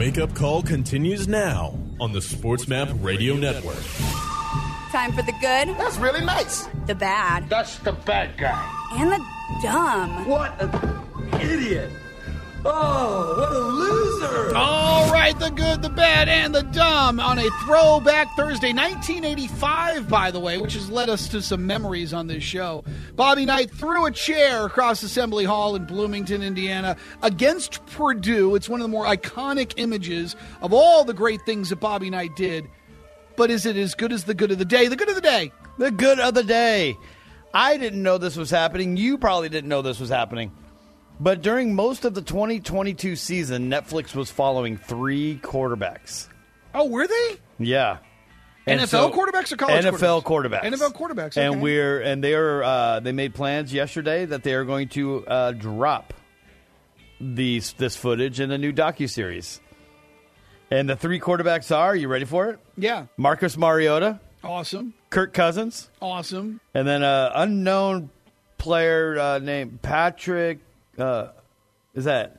Wake Up Call continues now on the SportsMap Radio Network. Time for the good. That's really nice. The bad. That's the bad guy. And the dumb. What an idiot. Oh, what a loser. All right, the good, the bad, and the dumb on a throwback Thursday, 1985, by the way, which has led us to some memories on this show. Bobby Knight threw a chair across Assembly Hall in Bloomington, Indiana, against Purdue. It's one of the more iconic images of all the great things that Bobby Knight did. But is it as good as the good of the day? The good of the day. The good of the day. I didn't know this was happening. You probably didn't know this was happening. But during most of the 2022 season, Netflix was following 3 quarterbacks. Oh, were they? Yeah. NFL quarterbacks or college NFL quarterbacks? NFL quarterbacks. Okay. And they made plans yesterday that they are going to drop this footage in a new docuseries. And the 3 quarterbacks are, you ready for it? Yeah. Marcus Mariota. Awesome. Kirk Cousins. Awesome. And then an unknown player named Patrick. Is that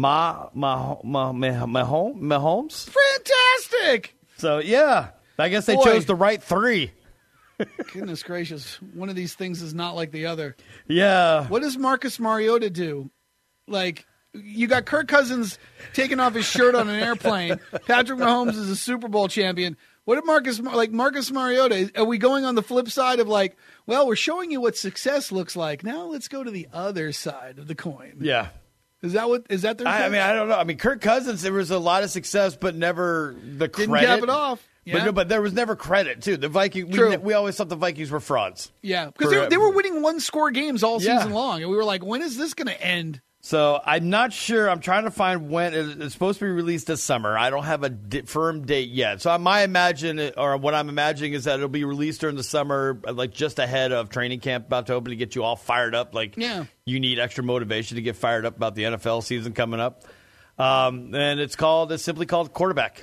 Mahomes? Fantastic. So, yeah. I guess they chose the right 3. Goodness gracious. One of these things is not like the other. Yeah. What does Marcus Mariota do? Like, you got Kirk Cousins taking off his shirt on an airplane. Patrick Mahomes is a Super Bowl champion. What did Marcus Mariota, are we going on the flip side of like, well, we're showing you what success looks like. Now let's go to the other side of the coin. Yeah. Is that their I mean, I don't know. I mean, Kirk Cousins, there was a lot of success, but never the credit. Didn't cap it off. Yeah. But there was never credit, too. The Vikings, we always thought the Vikings were frauds. Yeah, because they were winning 1-score games all season long. And we were like, when is this going to end? So I'm not sure. I'm trying to find when it's supposed to be released this summer. I don't have a firm date yet. So what I'm imagining is that it'll be released during the summer, like just ahead of training camp about to open, to get you all fired up. Like you need extra motivation to get fired up about the NFL season coming up. And it's simply called Quarterback.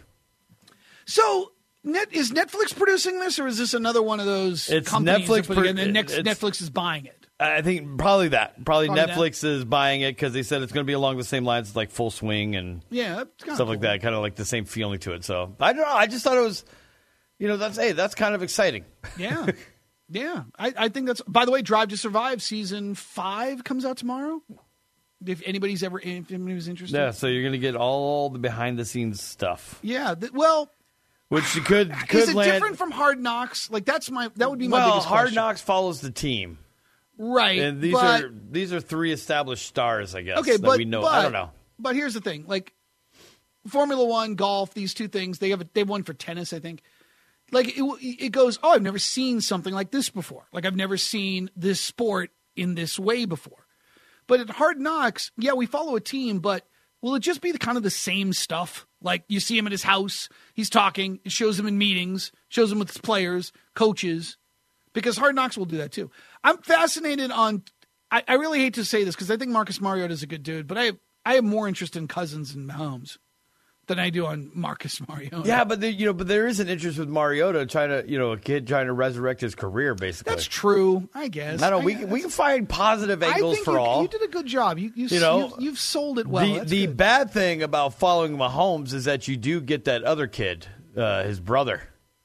So is Netflix producing this, or is this another one of those companies Netflix is buying it? I think probably that. Probably Netflix that. is buying it because they said it's going to be along the same lines as like Full Swing and stuff like that. Kind of like the same feeling to it. So I don't know. I just thought it was, that's kind of exciting. Yeah. Yeah. I think that's, by the way, Drive to Survive Season 5 comes out tomorrow. If anybody's interested. Yeah, so you're going to get all the behind the scenes stuff. Yeah. Which you could is it land different from Hard Knocks? Like that would be my biggest question. Hard Knocks follows the team. Right. And these are 3 established stars, I guess. Okay, we know. I don't know. But here's the thing. Like Formula One, golf, these 2 things, they won for tennis, I think. Like it goes, I've never seen something like this before. Like I've never seen this sport in this way before. But at Hard Knocks, we follow a team, but will it just be kind of the same stuff? Like you see him at his house, he's talking, it shows him in meetings, shows him with his players, coaches. Because Hard Knocks will do that too. I'm fascinated on. I really hate to say this because I think Marcus Mariota is a good dude, but I have more interest in Cousins and Mahomes than I do on Marcus Mariota. Yeah, but there is an interest with Mariota trying to, a kid trying to resurrect his career, basically. That's true, I guess. I don't. We can find positive angles for all. You did a good job. You've sold it well. The bad thing about following Mahomes is that you do get that other kid, his brother.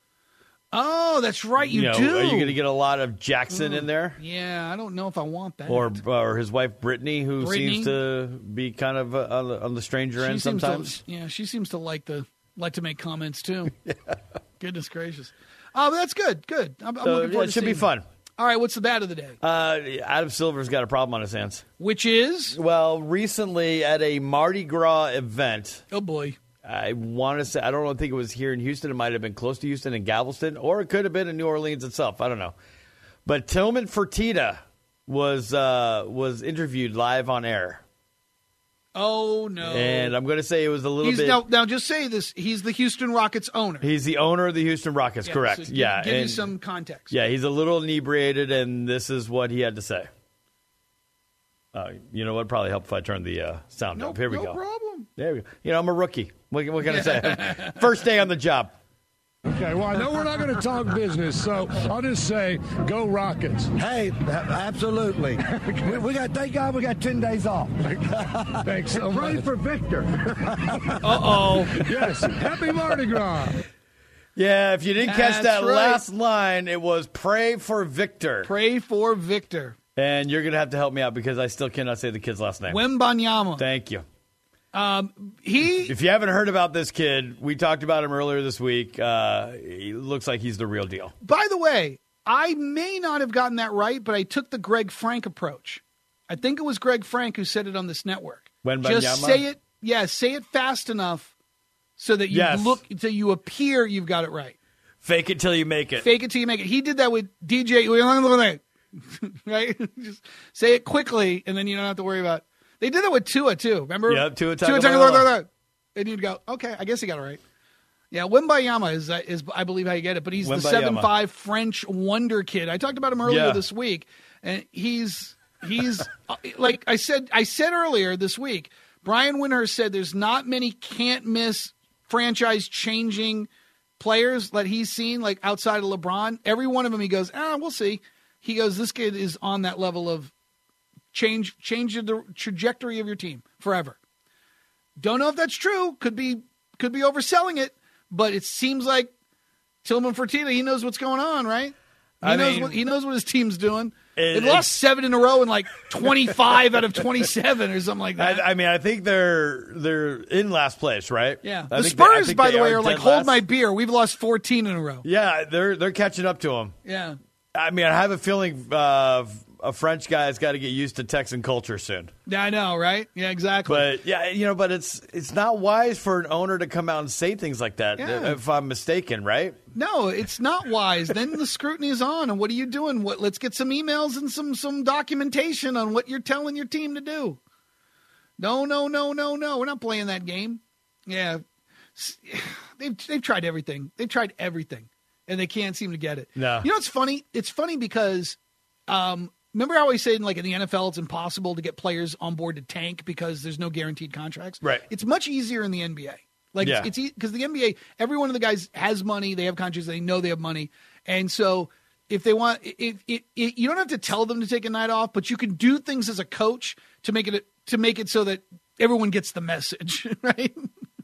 Oh, that's right. You do. Are you going to get a lot of Jackson in there? Yeah, I don't know if I want that. Or his wife Brittany, who seems to be kind of on the stranger end sometimes. She seems to like to make comments too. Yeah. Goodness gracious. Oh, but that's good. Good. I'm looking forward to it should be fun. All right, what's the bad of the day? Adam Silver's got a problem on his hands. Which is? Well, recently at a Mardi Gras event. Oh boy. I want to say, I don't think it was here in Houston. It might have been close to Houston in Galveston, or it could have been in New Orleans itself. I don't know. But Tillman Fertitta was interviewed live on air. Oh, no. And I'm going to say it was a little bit. Now, just say this. He's the Houston Rockets owner. He's the owner of the Houston Rockets, correct. So give you some context. Yeah, he's a little inebriated, and this is what he had to say. You know what? Probably help if I turn the sound up. Here we go. No problem. There we go. I'm a rookie. What can I say? First day on the job. Okay, well, I know we're not going to talk business, so I'll just say, go Rockets. Hey, absolutely. we got, thank God we got 10 days off. Thanks so much. Pray for Victor. Uh-oh. Yes, happy Mardi Gras. Yeah, if you didn't catch That's that right. last line, it was pray for Victor. Pray for Victor. And you're going to have to help me out because I still cannot say the kid's last name. Wembanyama. Thank you. He If you haven't heard about this kid, we talked about him earlier this week. He looks like he's the real deal. By the way, I may not have gotten that right, but I took the Greg Frank approach. I think it was Greg Frank who said it on this network. Wembanyama? Just say it, say it fast enough so that you Yes. so you appear you've got it right. Fake it till you make it. Fake it till you make it. He did that with DJ, right? Just say it quickly, and then you don't have to worry about. They did that with Tua too. Remember? Yep, Tua Tua Tagovailoa. and you'd go, okay, I guess he got it right. Yeah, Wembanyama is I believe how you get it, but he's the Wembanyama. 7'5" French wonder kid. I talked about him earlier this week, and he's like I said earlier this week. Brian Windhorst said there's not many can't miss franchise changing players that he's seen like outside of LeBron. Every one of them he goes, we'll see. He goes, this kid is on that level of change the trajectory of your team forever. Don't know if that's true. Could be overselling it, but it seems like Tillman Fertitta, he knows what's going on, right? He knows what his team's doing. They lost 7 in a row and like 25 out of 27 or something like that. I think they're in last place, right? Yeah. I The think Spurs, by the way, are dead like, hold last. my beer. We've lost 14 in a row. Yeah, they're catching up to them. Yeah. I have a feeling a French guy's got to get used to Texan culture soon. Yeah, I know, right? Yeah, exactly. But but it's not wise for an owner to come out and say things like that. Yeah. If I'm mistaken, right? No, it's not wise. Then the scrutiny is on, and what are you doing? Let's get some emails and some documentation on what you're telling your team to do. No. We're not playing that game. Yeah, they've tried everything. They've tried everything, and they can't seem to get it. No. You know what's funny? It's funny because remember how I said in the NFL it's impossible to get players on board to tank because there's no guaranteed contracts? Right. It's much easier in the NBA. It's because the NBA, every one of the guys has money. They have contracts. They know they have money. And so if they want, you don't have to tell them to take a night off, but you can do things as a coach to make it so that everyone gets the message, right?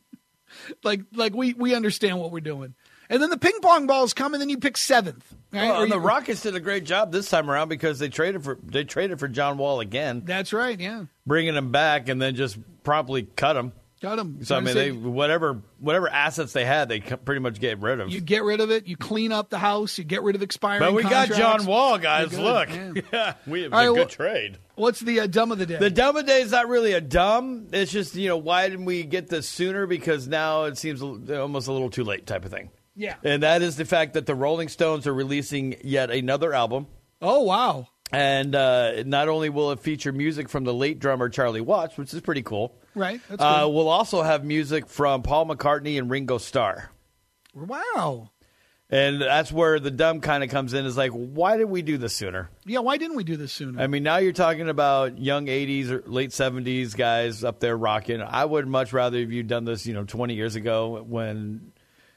like we understand what we're doing. And then the ping pong balls come, and then you pick 7th. Right? Well, and the Rockets did a great job this time around because they traded for John Wall again. That's right, yeah. Bringing him back and then just promptly cut him. Got him. So whatever assets they had, they pretty much get rid of. You get rid of it. You clean up the house. You get rid of expiring But we contracts. got John Wall, guys. Look, yeah. we have All a right, good trade. What's the dumb of the day? The dumb of the day is not really a dumb. It's just why didn't we get this sooner? Because now it seems almost a little too late, type of thing. Yeah. And that is the fact that the Rolling Stones are releasing yet another album. Oh, wow. And not only will it feature music from the late drummer Charlie Watts, which is pretty cool. Right. That's good. We'll also have music from Paul McCartney and Ringo Starr. Wow. And that's where the dumb kind of comes in, is like, why did we do this sooner? Yeah, why didn't we do this sooner? I mean, now you're talking about young 80s or late 70s guys up there rocking. I would much rather have you done this, 20 years ago when,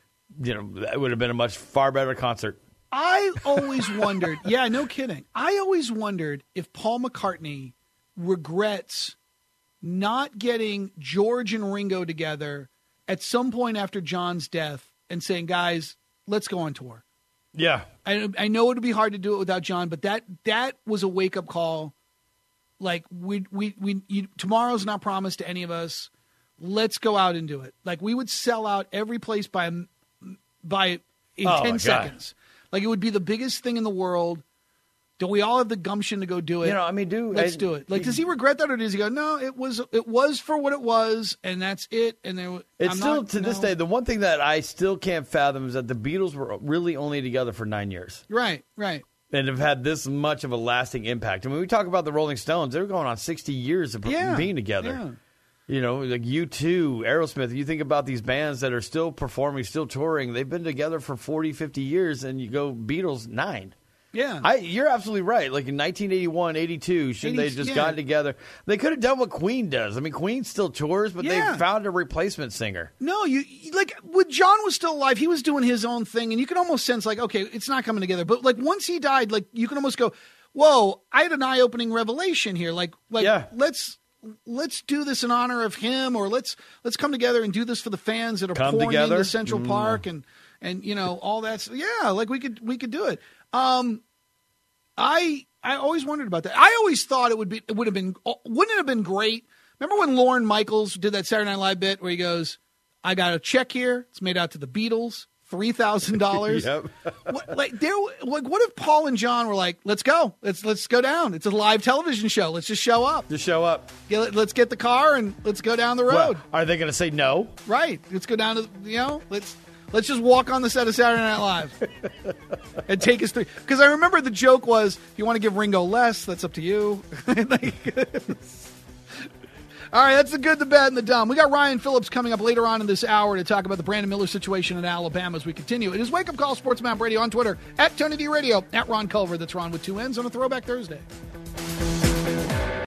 it would have been a much far better concert. I always wondered, yeah, no kidding. I always wondered if Paul McCartney regrets not getting George and Ringo together at some point after John's death and saying, guys, let's go on tour. Yeah. I know it would be hard to do it without John, but that was a wake-up call. Like, tomorrow's not promised to any of us. Let's go out and do it. Like, we would sell out every place in 10 seconds. Like, it would be the biggest thing in the world. Do we all have the gumption to go do it? Let's do it. Like, does he regret that, or does he go, no, it was for what it was, and that's it? And it's still, to this day, the one thing that I still can't fathom is that the Beatles were really only together for 9 years. Right. And have had this much of a lasting impact. I mean, we talk about the Rolling Stones. They were going on 60 years of being together. Yeah. Like U2, Aerosmith. You think about these bands that are still performing, still touring. They've been together for 40, 50 years, and you go Beatles, 9. Yeah. You're absolutely right. Like in 1981, 82, shouldn't they just gotten together? They could have done what Queen does. I mean, Queen still tours, but they found a replacement singer. No, you like when John was still alive, he was doing his own thing, and you could almost sense like, okay, it's not coming together. But like once he died, like you can almost go, whoa, I had an eye-opening revelation here. Like let's do this in honor of him, or let's come together and do this for the fans that are pouring into Central Park and you know all that. Like we could do it. I always wondered about that. I always thought wouldn't it have been great? Remember when Lorne Michaels did that Saturday Night Live bit where he goes, "I got a check here. It's made out to the Beatles, $3,000." Yep. What if Paul and John were like, "Let's go. Let's go down. It's a live television show. Let's just show up. Let's get the car and let's go down the road." Well, are they going to say no? Right. Let's go down to Let's just walk on the set of Saturday Night Live and take us through. Because I remember the joke was, if you want to give Ringo less, that's up to you. All right, that's the good, the bad, and the dumb. We got Ryan Phillips coming up later on in this hour to talk about the Brandon Miller situation in Alabama as we continue. It is Wake Up Call Sports Map Radio on Twitter, at Tony D Radio, at Ron Culver. That's Ron with two N's on a Throwback Thursday.